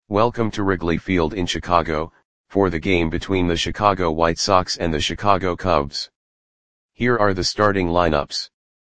Welcome to Wrigley Field in Chicago, for the game between the Chicago White Sox and the Chicago Cubs. Here are the starting lineups.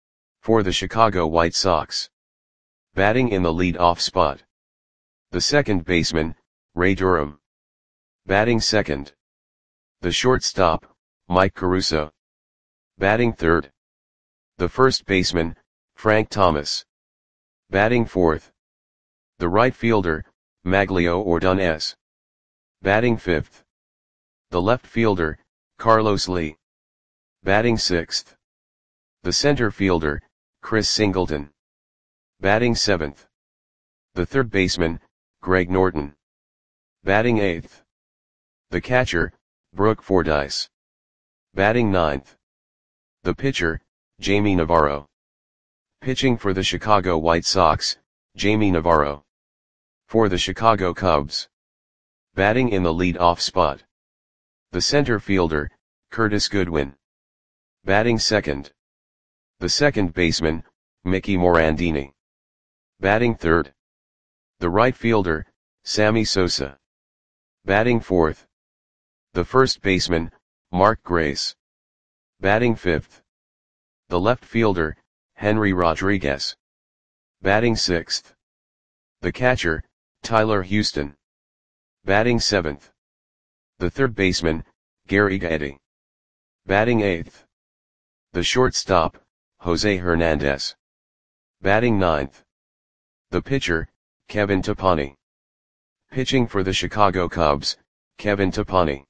For the Chicago White Sox. Batting in the lead-off spot. The second baseman, Ray Durham. Batting second. The shortstop, Mike Caruso. Batting third. The first baseman, Frank Thomas. Batting fourth. The right fielder, Magglio Ordonez. Batting fifth. The left fielder, Carlos Lee. Batting sixth. The center fielder, Chris Singleton. Batting seventh. The third baseman, Greg Norton. Batting eighth. The catcher, Brooke Fordyce. Batting ninth. The pitcher, Jamie Navarro. Pitching for the Chicago White Sox, Jamie Navarro. For the Chicago Cubs. Batting in the lead-off spot. The center fielder, Curtis Goodwin. Batting second. The second baseman, Mickey Morandini. Batting third. The right fielder, Sammy Sosa. Batting fourth. The first baseman, Mark Grace. Batting fifth. The left fielder, Henry Rodriguez. Batting sixth. The catcher, Tyler Houston. Batting seventh. The third baseman, Gary Gaetti. Batting eighth. The shortstop, Jose Hernandez. Batting ninth. The pitcher, Kevin Topani. Pitching for the Chicago Cubs, Kevin Topani.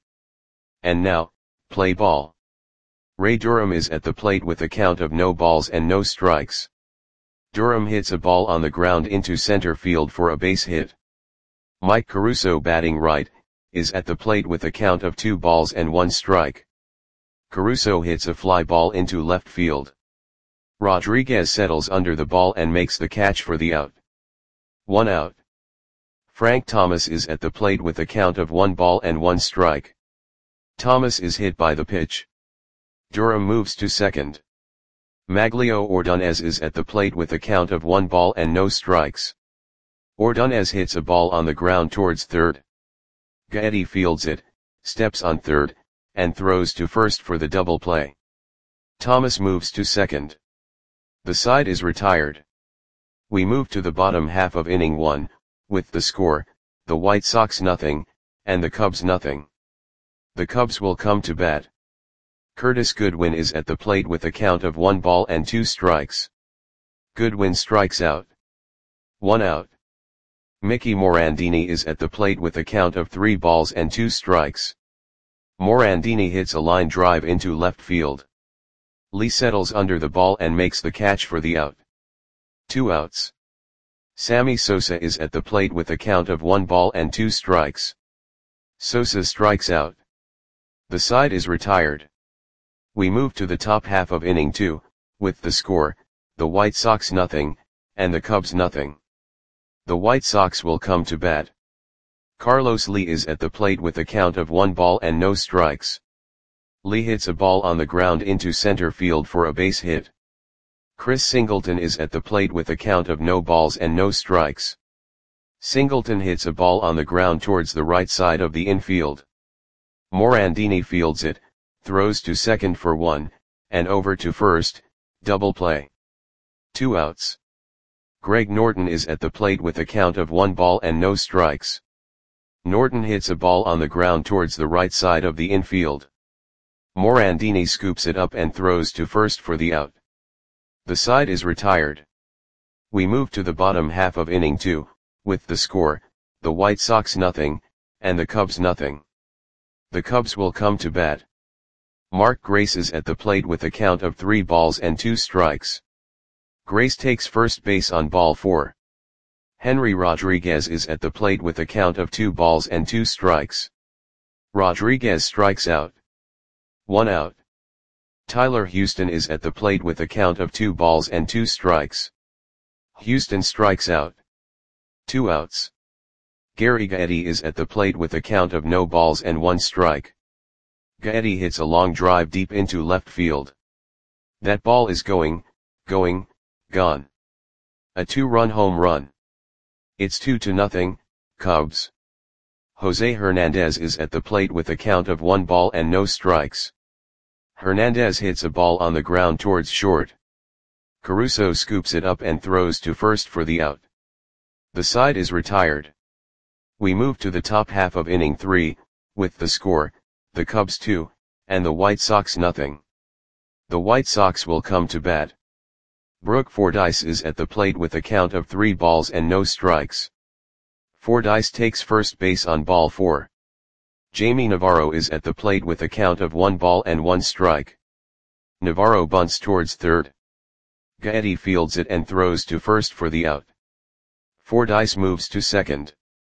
And now, play ball. Ray Durham is at the plate with a count of no balls and no strikes. Durham hits a ball on the ground into center field for a base hit. Mike Caruso, batting right, is at the plate with a count of 2 balls and 1 strike. Caruso hits a fly ball into left field. Rodriguez settles under the ball and makes the catch for the out. 1 out. Frank Thomas is at the plate with a count of 1 ball and 1 strike. Thomas is hit by the pitch. Durham moves to second. Magglio Ordonez is at the plate with a count of 1 ball and no strikes. Ordonez hits a ball on the ground towards third. Gaetti fields it, steps on third, and throws to first for the double play. Thomas moves to second. The side is retired. We move to the bottom half of inning 1, with the score, the White Sox nothing, and the Cubs nothing. The Cubs will come to bat. Curtis Goodwin is at the plate with a count of 1 ball and 2 strikes. Goodwin strikes out. 1 out. Mickey Morandini is at the plate with a count of 3 balls and 2 strikes. Morandini hits a line drive into left field. Lee settles under the ball and makes the catch for the out. 2 outs. Sammy Sosa is at the plate with a count of 1 ball and 2 strikes. Sosa strikes out. The side is retired. We move to the top half of inning 2, with the score, the White Sox nothing, and the Cubs nothing. The White Sox will come to bat. Carlos Lee is at the plate with a count of 1 ball and no strikes. Lee hits a ball on the ground into center field for a base hit. Chris Singleton is at the plate with a count of no balls and no strikes. Singleton hits a ball on the ground towards the right side of the infield. Morandini fields it, throws to second for 1, and over to first, double play. 2 outs. Greg Norton is at the plate with a count of 1 ball and no strikes. Norton hits a ball on the ground towards the right side of the infield. Morandini scoops it up and throws to first for the out. The side is retired. We move to the bottom half of inning 2, with the score, the White Sox nothing, and the Cubs nothing. The Cubs will come to bat. Mark Grace is at the plate with a count of 3 balls and 2 strikes. Grace takes first base on ball 4. Henry Rodriguez is at the plate with a count of 2 balls and 2 strikes. Rodriguez strikes out. 1 out. Tyler Houston is at the plate with a count of 2 balls and 2 strikes. Houston strikes out. 2 outs. Gary Gaetti is at the plate with a count of no balls and 1 strike. Gaetti hits a long drive deep into left field. That ball is gone. A 2-run home run. It's 2-0, Cubs. Jose Hernandez is at the plate with a count of 1 ball and no strikes. Hernandez hits a ball on the ground towards short. Caruso scoops it up and throws to first for the out. The side is retired. We move to the top half of inning 3, with the score, the Cubs 2, and the White Sox nothing. The White Sox will come to bat. Brooke Fordyce is at the plate with a count of 3 balls and no strikes. Fordyce takes first base on ball 4. Jamie Navarro is at the plate with a count of 1 ball and 1 strike. Navarro bunts towards third. Gaetti fields it and throws to first for the out. Fordyce moves to second.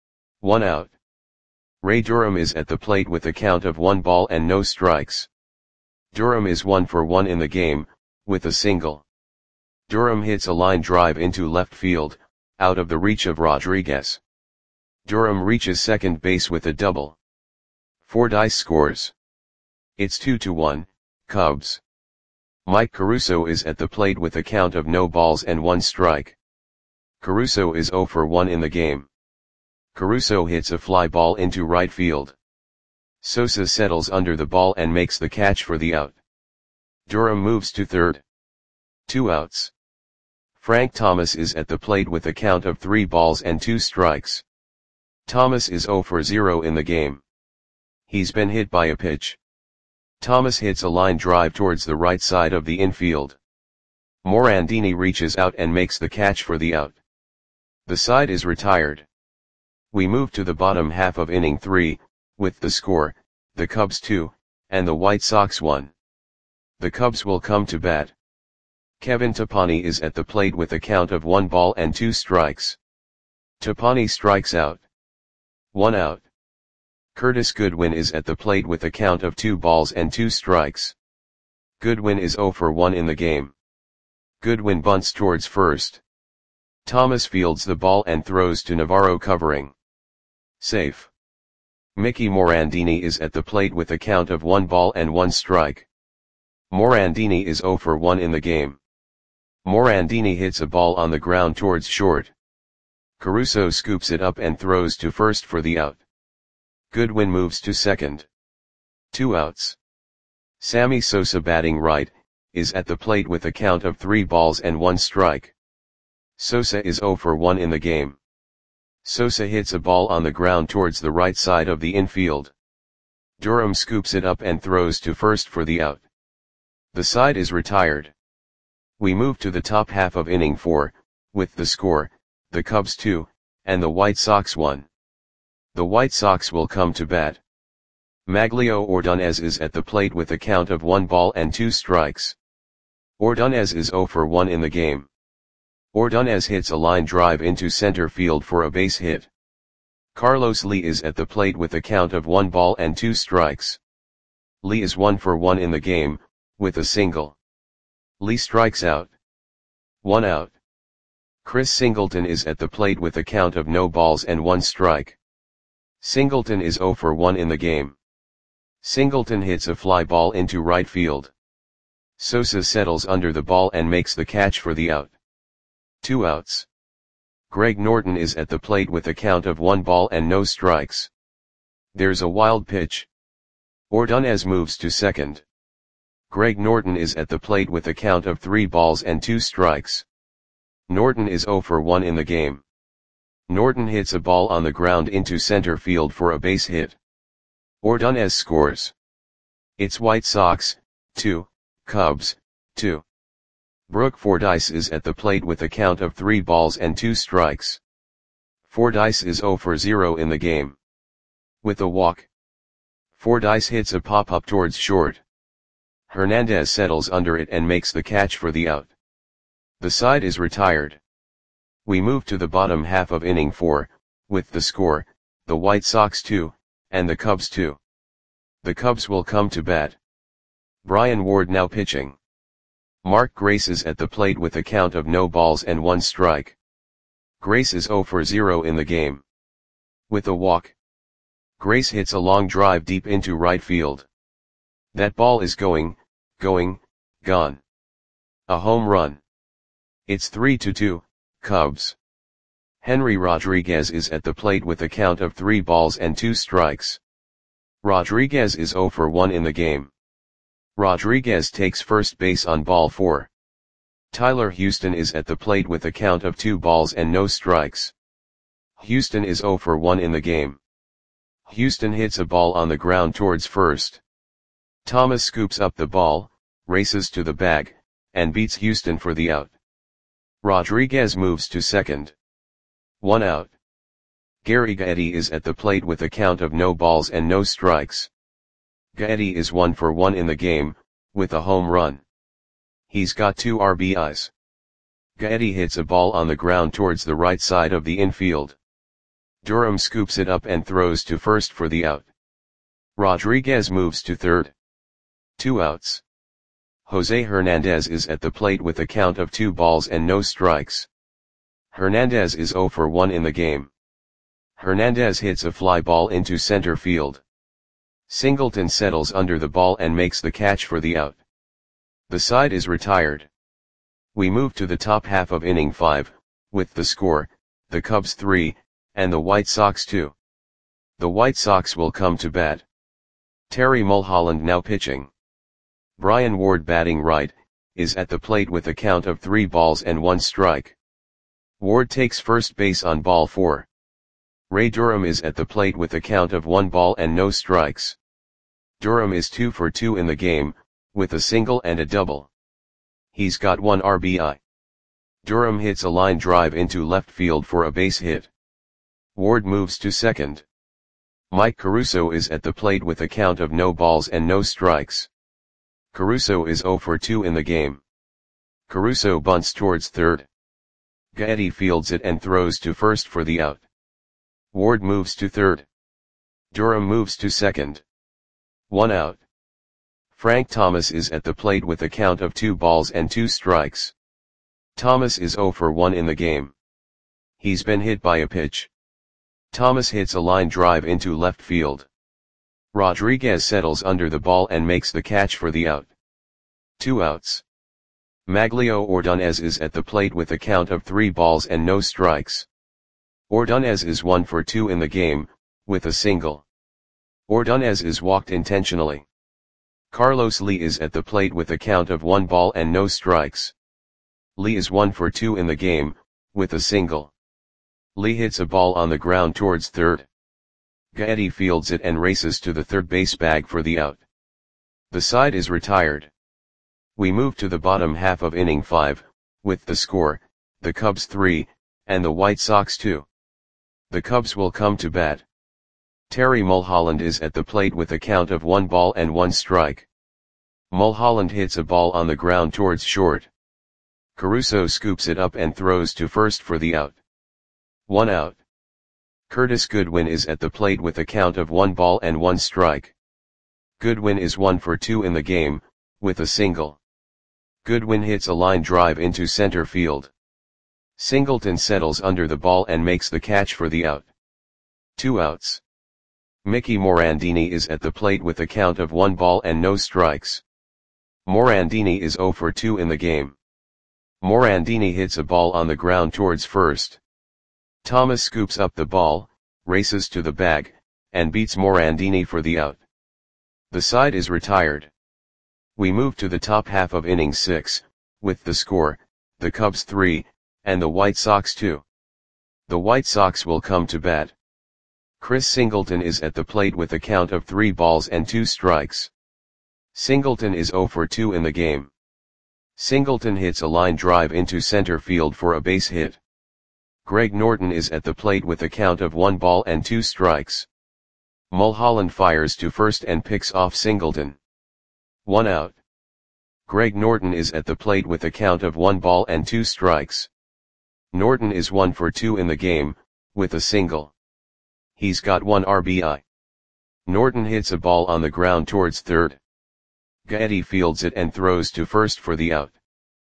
1 out. Ray Durham is at the plate with a count of 1 ball and no strikes. Durham is 1 for 1 in the game, with a single. Durham hits a line drive into left field, out of the reach of Rodriguez. Durham reaches second base with a double. Fordyce scores. It's 2-1, Cubs. Mike Caruso is at the plate with a count of no balls and 1 strike. Caruso is 0 for 1 in the game. Caruso hits a fly ball into right field. Sosa settles under the ball and makes the catch for the out. Durham moves to third. 2 outs. Frank Thomas is at the plate with a count of 3 balls and 2 strikes. Thomas is 0 for 0 in the game. He's been hit by a pitch. Thomas hits a line drive towards the right side of the infield. Morandini reaches out and makes the catch for the out. The side is retired. We move to the bottom half of inning 3, with the score, the Cubs 2, and the White Sox 1. The Cubs will come to bat. Kevin Tapani is at the plate with a count of 1 ball and 2 strikes. Tapani strikes out. 1 out. Curtis Goodwin is at the plate with a count of 2 balls and 2 strikes. Goodwin is 0 for 1 in the game. Goodwin bunts towards first. Thomas fields the ball and throws to Navarro covering. Safe. Mickey Morandini is at the plate with a count of 1 ball and 1 strike. Morandini is 0 for 1 in the game. Morandini hits a ball on the ground towards short. Caruso scoops it up and throws to first for the out. Goodwin moves to second. 2 outs. Sammy Sosa batting right, is at the plate with a count of 3 balls and 1 strike. Sosa is 0 for 1 in the game. Sosa hits a ball on the ground towards the right side of the infield. Durham scoops it up and throws to first for the out. The side is retired. We move to the top half of inning 4, with the score, the Cubs 2, and the White Sox 1. The White Sox will come to bat. Maglio Ordonez is at the plate with a count of 1 ball and 2 strikes. Ordonez is 0 for 1 in the game. Ordonez hits a line drive into center field for a base hit. Carlos Lee is at the plate with a count of 1 ball and 2 strikes. Lee is 1 for 1 in the game, with a single. Lee strikes out. 1 out. Chris Singleton is at the plate with a count of no balls and 1 strike. Singleton is 0 for 1 in the game. Singleton hits a fly ball into right field. Sosa settles under the ball and makes the catch for the out. 2 outs. Greg Norton is at the plate with a count of 1 ball and no strikes. There's a wild pitch. Ordonez moves to second. Greg Norton is at the plate with a count of 3 balls and 2 strikes. Norton is 0 for 1 in the game. Norton hits a ball on the ground into center field for a base hit. Ordonez scores. It's White Sox, 2, Cubs, 2. Brooke Fordyce is at the plate with a count of 3 balls and 2 strikes. Fordyce is 0 for 0 in the game. With a walk. Fordyce hits a pop-up towards short. Hernandez settles under it and makes the catch for the out. The side is retired. We move to the bottom half of inning 4, with the score, the White Sox 2, and the Cubs 2. The Cubs will come to bat. Brian Ward now pitching. Mark Grace is at the plate with a count of no balls and 1 strike. Grace is 0 for 0 in the game. With a walk. Grace hits a long drive deep into right field. That ball is gone. A home run. It's 3-2, Cubs. Henry Rodriguez is at the plate with a count of 3 balls and 2 strikes. Rodriguez is 0 for 1 in the game. Rodriguez takes first base on ball 4. Tyler Houston is at the plate with a count of 2 balls and no strikes. Houston is 0 for 1 in the game. Houston hits a ball on the ground towards first. Thomas scoops up the ball, races to the bag, and beats Houston for the out. Rodriguez moves to second. 1 out. Gary Gaetti is at the plate with a count of no balls and no strikes. Gaetti is 1 for 1 in the game, with a home run. He's got 2 RBIs. Gaetti hits a ball on the ground towards the right side of the infield. Durham scoops it up and throws to first for the out. Rodriguez moves to third. 2 outs. Jose Hernandez is at the plate with a count of 2 balls and no strikes. Hernandez is 0 for 1 in the game. Hernandez hits a fly ball into center field. Singleton settles under the ball and makes the catch for the out. The side is retired. We move to the top half of inning 5, with the score, the Cubs 3, and the White Sox 2. The White Sox will come to bat. Terry Mulholland now pitching. Brian Ward batting right, is at the plate with a count of 3 balls and 1 strike. Ward takes first base on ball 4. Ray Durham is at the plate with a count of 1 ball and no strikes. Durham is 2 for 2 in the game, with a single and a double. He's got 1 RBI. Durham hits a line drive into left field for a base hit. Ward moves to second. Mike Caruso is at the plate with a count of no balls and no strikes. Caruso is 0 for 2 in the game. Caruso bunts towards third. Gaetti fields it and throws to first for the out. Ward moves to third. Durham moves to second. 1 out. Frank Thomas is at the plate with a count of 2 balls and 2 strikes. Thomas is 0 for 1 in the game. He's been hit by a pitch. Thomas hits a line drive into left field. Rodriguez settles under the ball and makes the catch for the out. 2 outs. Maglio Ordonez is at the plate with a count of 3 balls and no strikes. Ordonez is 1 for 2 in the game, with a single. Ordonez is walked intentionally. Carlos Lee is at the plate with a count of 1 ball and no strikes. Lee is 1 for 2 in the game, with a single. Lee hits a ball on the ground towards third. Gaetti fields it and races to the third base bag for the out. The side is retired. We move to the bottom half of inning 5, with the score, the Cubs 3, and the White Sox 2. The Cubs will come to bat. Terry Mulholland is at the plate with a count of 1 ball and 1 strike. Mulholland hits a ball on the ground towards short. Caruso scoops it up and throws to first for the out. 1 out. Curtis Goodwin is at the plate with a count of 1 ball and 1 strike. Goodwin is 1 for 2 in the game, with a single. Goodwin hits a line drive into center field. Singleton settles under the ball and makes the catch for the out. 2 outs. Mickey Morandini is at the plate with a count of 1 ball and no strikes. Morandini is 0 for 2 in the game. Morandini hits a ball on the ground towards first. Thomas scoops up the ball, races to the bag, and beats Morandini for the out. The side is retired. We move to the top half of inning 6, with the score, the Cubs 3, and the White Sox 2. The White Sox will come to bat. Chris Singleton is at the plate with a count of 3 balls and 2 strikes. Singleton is 0 for 2 in the game. Singleton hits a line drive into center field for a base hit. Greg Norton is at the plate with a count of 1 ball and 2 strikes. Mulholland fires to first and picks off Singleton. 1 out. Greg Norton is at the plate with a count of 1 ball and 2 strikes. Norton is 1 for 2 in the game, with a single. He's got 1 RBI. Norton hits a ball on the ground towards third. Gaetti fields it and throws to first for the out.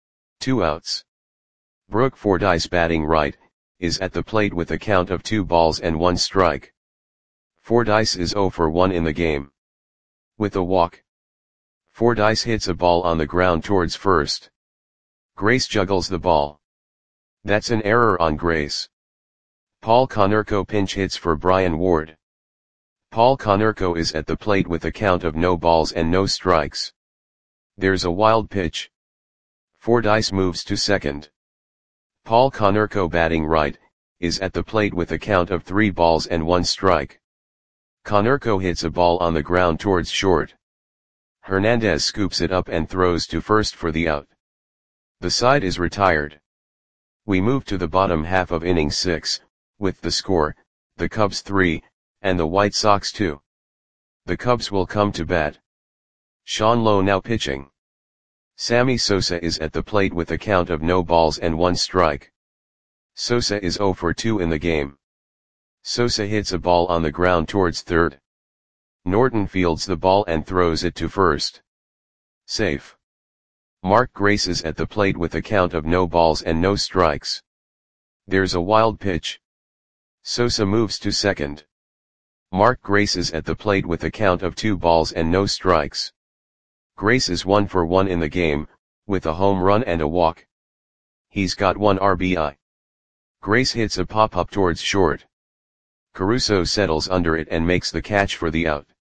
2 outs. Brooke Fordyce batting right, is at the plate with a count of 2 balls and 1 strike. Fordyce is 0 for 1 in the game. With a walk. Fordyce hits a ball on the ground towards first. Grace juggles the ball. That's an error on Grace. Paul Konerko pinch hits for Brian Ward. Paul Konerko is at the plate with a count of no balls and no strikes. There's a wild pitch. Fordyce moves to second. Paul Konerko batting right, is at the plate with a count of 3 balls and 1 strike. Konerko hits a ball on the ground towards short. Hernandez scoops it up and throws to first for the out. The side is retired. We move to the bottom half of inning 6, with the score, the Cubs 3, and the White Sox 2. The Cubs will come to bat. Sean Lowe now pitching. Sammy Sosa is at the plate with a count of no balls and 1 strike. Sosa is 0 for 2 in the game. Sosa hits a ball on the ground towards third. Norton fields the ball and throws it to first. Safe. Mark Grace is at the plate with a count of no balls and no strikes. There's a wild pitch. Sosa moves to second. Mark Grace is at the plate with a count of 2 balls and no strikes. Grace is 1 for 1 in the game, with a home run and a walk. He's got 1 RBI. Grace hits a pop-up towards short. Caruso settles under it and makes the catch for the out.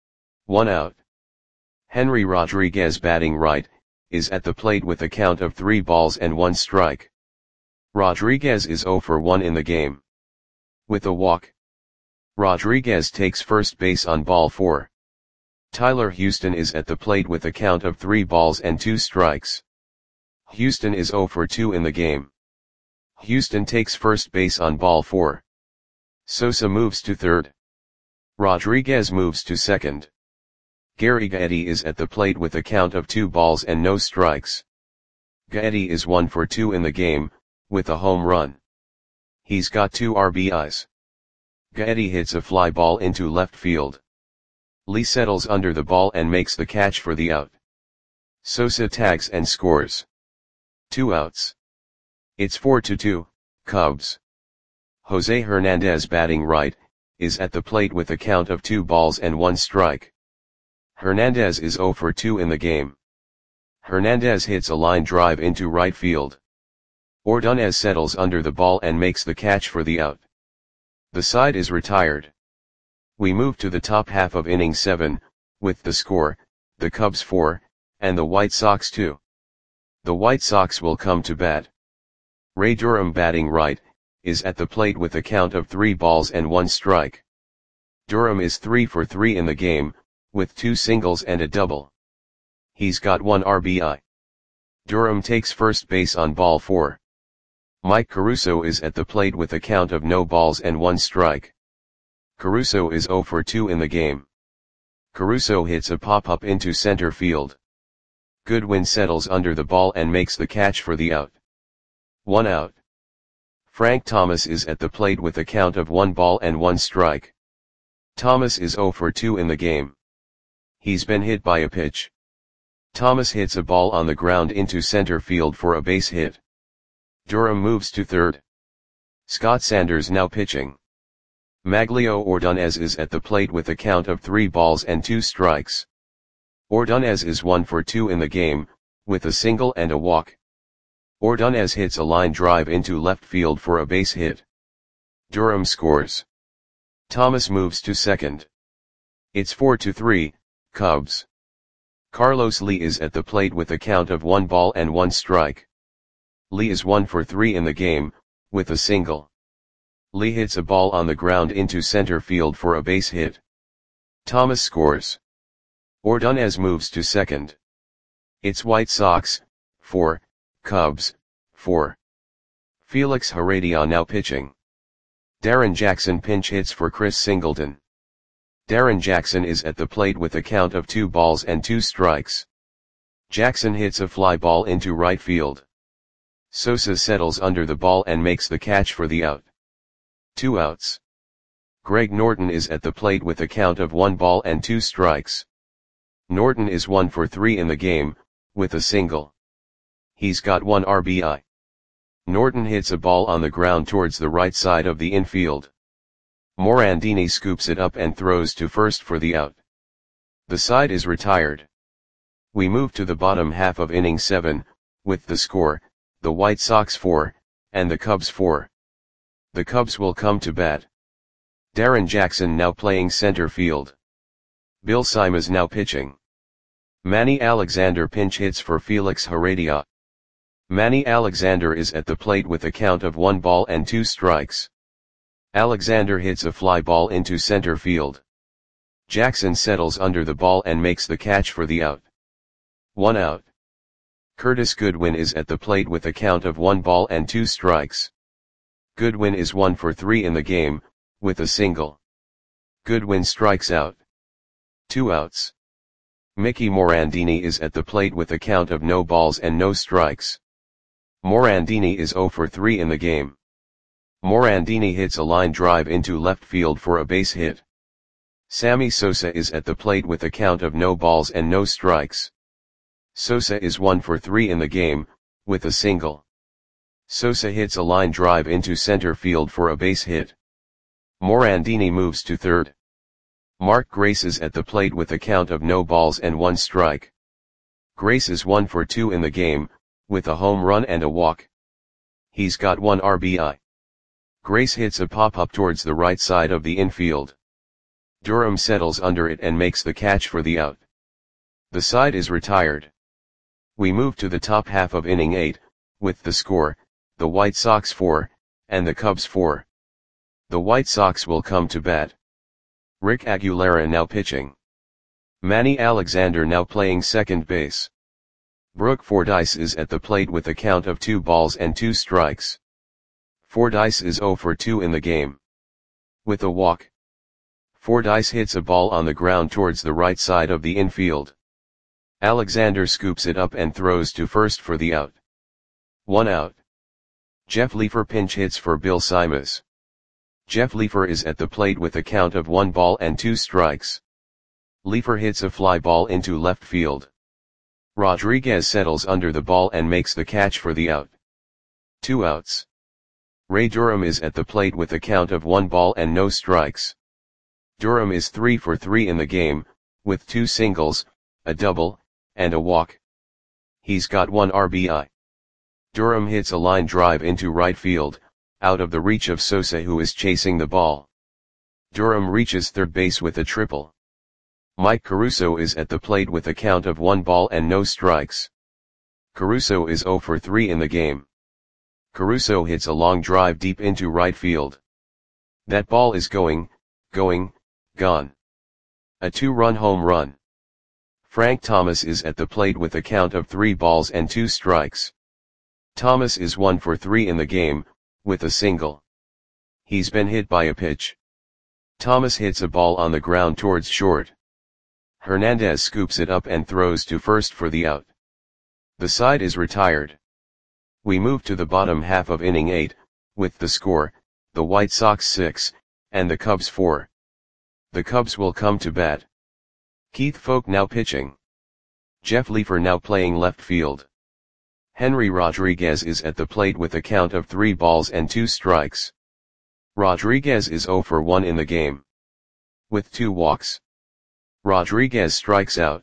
1 out. Henry Rodriguez batting right, is at the plate with a count of 3 balls and 1 strike. Rodriguez is 0 for 1 in the game. With a walk. Rodriguez takes first base on ball 4. Tyler Houston is at the plate with a count of 3 balls and 2 strikes. Houston is 0 for 2 in the game. Houston takes first base on ball 4. Sosa moves to third. Rodriguez moves to second. Gary Gaetti is at the plate with a count of 2 balls and no strikes. Gaetti is 1 for 2 in the game, with a home run. He's got 2 RBIs. Gaetti hits a fly ball into left field. Lee settles under the ball and makes the catch for the out. Sosa tags and scores. 2 outs. It's 4-2, Cubs. Jose Hernandez batting right, is at the plate with a count of 2 balls and 1 strike. Hernandez is 0 for 2 in the game. Hernandez hits a line drive into right field. Ordonez settles under the ball and makes the catch for the out. The side is retired. We move to the top half of inning 7, with the score, the Cubs 4, and the White Sox 2. The White Sox will come to bat. Ray Durham batting right, is at the plate with a count of 3 balls and 1 strike. Durham is 3 for 3 in the game, with 2 singles and a double. He's got 1 RBI. Durham takes first base on ball 4. Mike Caruso is at the plate with a count of no balls and 1 strike. Caruso is 0 for 2 in the game. Caruso hits a pop-up into center field. Goodwin settles under the ball and makes the catch for the out. 1 out. Frank Thomas is at the plate with a count of 1 ball and 1 strike. Thomas is 0 for 2 in the game. He's been hit by a pitch. Thomas hits a ball on the ground into center field for a base hit. Durham moves to third. Scott Sanders now pitching. Maglio Ordonez is at the plate with a count of 3 balls and 2 strikes. Ordonez is 1 for 2 in the game, with a single and a walk. Ordonez hits a line drive into left field for a base hit. Durham scores. Thomas moves to second. It's 4-3, Cubs. Carlos Lee is at the plate with a count of 1 ball and 1 strike. Lee is 1 for 3 in the game, with a single. Lee hits a ball on the ground into center field for a base hit. Thomas scores. Ordonez moves to second. It's White Sox 4, Cubs 4. Felix Heredia now pitching. Darren Jackson pinch hits for Chris Singleton. Darren Jackson is at the plate with a count of 2 balls and 2 strikes. Jackson hits a fly ball into right field. Sosa settles under the ball and makes the catch for the out. 2 outs. Greg Norton is at the plate with a count of 1 ball and 2 strikes. Norton is 1 for 3 in the game, with a single. He's got 1 RBI. Norton hits a ball on the ground towards the right side of the infield. Morandini scoops it up and throws to first for the out. The side is retired. We move to the bottom half of inning 7, with the score, the White Sox 4, and the Cubs 4. The Cubs will come to bat. Darren Jackson now playing center field. Bill Simas now pitching. Manny Alexander pinch hits for Felix Heredia. Manny Alexander is at the plate with a count of 1 ball and 2 strikes. Alexander hits a fly ball into center field. Jackson settles under the ball and makes the catch for the out. 1 out. Curtis Goodwin is at the plate with a count of 1 ball and 2 strikes. Goodwin is 1 for 3 in the game, with a single. Goodwin strikes out. 2 outs. Mickey Morandini is at the plate with a count of no balls and no strikes. Morandini is 0 for 3 in the game. Morandini hits a line drive into left field for a base hit. Sammy Sosa is at the plate with a count of no balls and no strikes. Sosa is 1 for 3 in the game, with a single. Sosa hits a line drive into center field for a base hit. Morandini moves to third. Mark Grace is at the plate with a count of no balls and 1 strike. Grace is 1 for 2 in the game, with a home run and a walk. He's got 1 RBI. Grace hits a pop-up towards the right side of the infield. Durham settles under it and makes the catch for the out. The side is retired. We move to the top half of inning 8, with the score, the White Sox 4, and the Cubs 4. The White Sox will come to bat. Rick Aguilera now pitching. Manny Alexander now playing second base. Brooke Fordyce is at the plate with a count of 2 balls and 2 strikes. Fordyce is 0 for 2 in the game. With a walk. Fordyce hits a ball on the ground towards the right side of the infield. Alexander scoops it up and throws to first for the out. 1 out. Jeff Leefer pinch hits for Bill Simas. Jeff Leefer is at the plate with a count of 1 ball and 2 strikes. Leefer hits a fly ball into left field. Rodriguez settles under the ball and makes the catch for the out. 2 outs. Ray Durham is at the plate with a count of 1 ball and no strikes. Durham is 3 for 3 in the game, with 2 singles, a double, and a walk. He's got 1 RBI. Durham hits a line drive into right field, out of the reach of Sosa who is chasing the ball. Durham reaches third base with a triple. Mike Caruso is at the plate with a count of 1 ball and no strikes. Caruso is 0 for 3 in the game. Caruso hits a long drive deep into right field. That ball is gone. A 2-run home run. Frank Thomas is at the plate with a count of 3 balls and 2 strikes. Thomas is 1 for 3 in the game, with a single. He's been hit by a pitch. Thomas hits a ball on the ground towards short. Hernandez scoops it up and throws to first for the out. The side is retired. We move to the bottom half of inning 8, with the score, the White Sox 6, and the Cubs 4. The Cubs will come to bat. Keith Foulke now pitching. Jeff Leefer now playing left field. Henry Rodriguez is at the plate with a count of 3 balls and 2 strikes. Rodriguez is 0 for 1 in the game. With 2 walks. Rodriguez strikes out.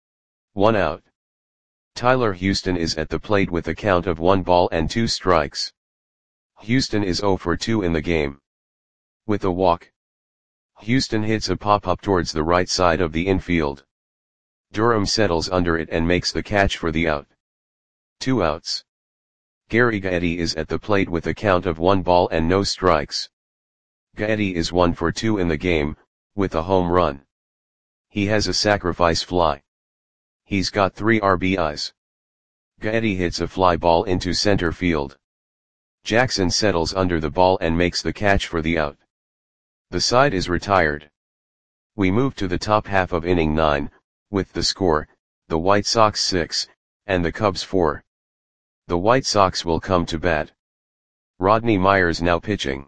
1 out. Tyler Houston is at the plate with a count of 1 ball and 2 strikes. Houston is 0 for 2 in the game. With a walk. Houston hits a pop-up towards the right side of the infield. Durham settles under it and makes the catch for the out. 2 outs. Gary Gaetti is at the plate with a count of 1 ball and no strikes. Gaetti is 1 for 2 in the game, with a home run. He has a sacrifice fly. He's got 3 RBIs. Gaetti hits a fly ball into center field. Jackson settles under the ball and makes the catch for the out. The side is retired. We move to the top half of inning 9, with the score, the White Sox 6, and the Cubs 4. The White Sox will come to bat. Rodney Myers now pitching.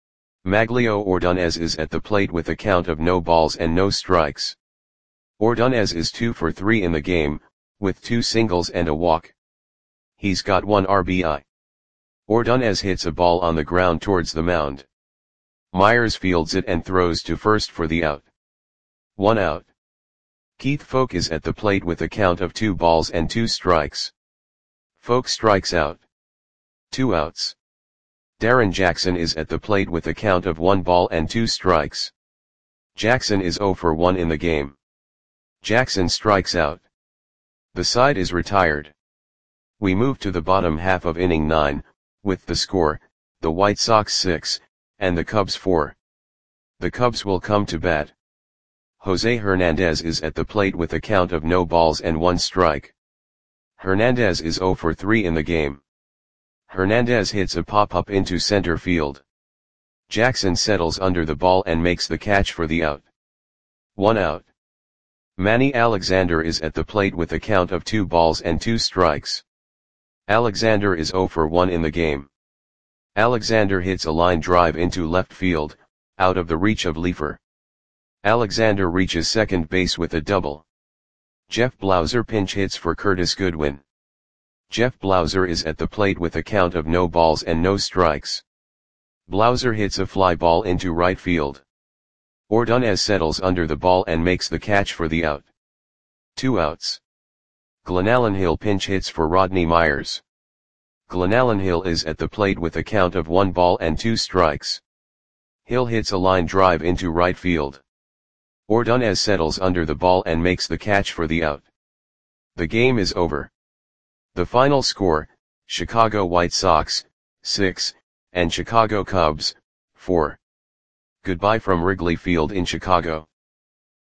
Maglio Ordonez is at the plate with a count of no balls and no strikes. Ordonez is 2 for 3 in the game, with 2 singles and a walk. He's got 1 RBI. Ordonez hits a ball on the ground towards the mound. Myers fields it and throws to first for the out. 1 out. Keith Foulke is at the plate with a count of 2 balls and 2 strikes. Foulke strikes out. 2 outs. Darren Jackson is at the plate with a count of 1 ball and 2 strikes. Jackson is 0 for 1 in the game. Jackson strikes out. The side is retired. We move to the bottom half of inning 9, with the score, the White Sox 6, and the Cubs 4. The Cubs will come to bat. Jose Hernandez is at the plate with a count of no balls and 1 strike. Hernandez is 0 for 3 in the game. Hernandez hits a pop-up into center field. Jackson settles under the ball and makes the catch for the out. 1 out. Manny Alexander is at the plate with a count of 2 balls and 2 strikes. Alexander is 0 for 1 in the game. Alexander hits a line drive into left field, out of the reach of Leifer. Alexander reaches second base with a double. Jeff Blauser pinch hits for Curtis Goodwin. Jeff Blauser is at the plate with a count of no balls and no strikes. Blauser hits a fly ball into right field. Ordonez settles under the ball and makes the catch for the out. 2 outs. Glenallen Hill pinch hits for Rodney Myers. Glenallen Hill is at the plate with a count of 1 ball and 2 strikes. Hill hits a line drive into right field. Ordonez settles under the ball and makes the catch for the out. The game is over. The final score, Chicago White Sox, 6, and Chicago Cubs, 4. Goodbye from Wrigley Field in Chicago.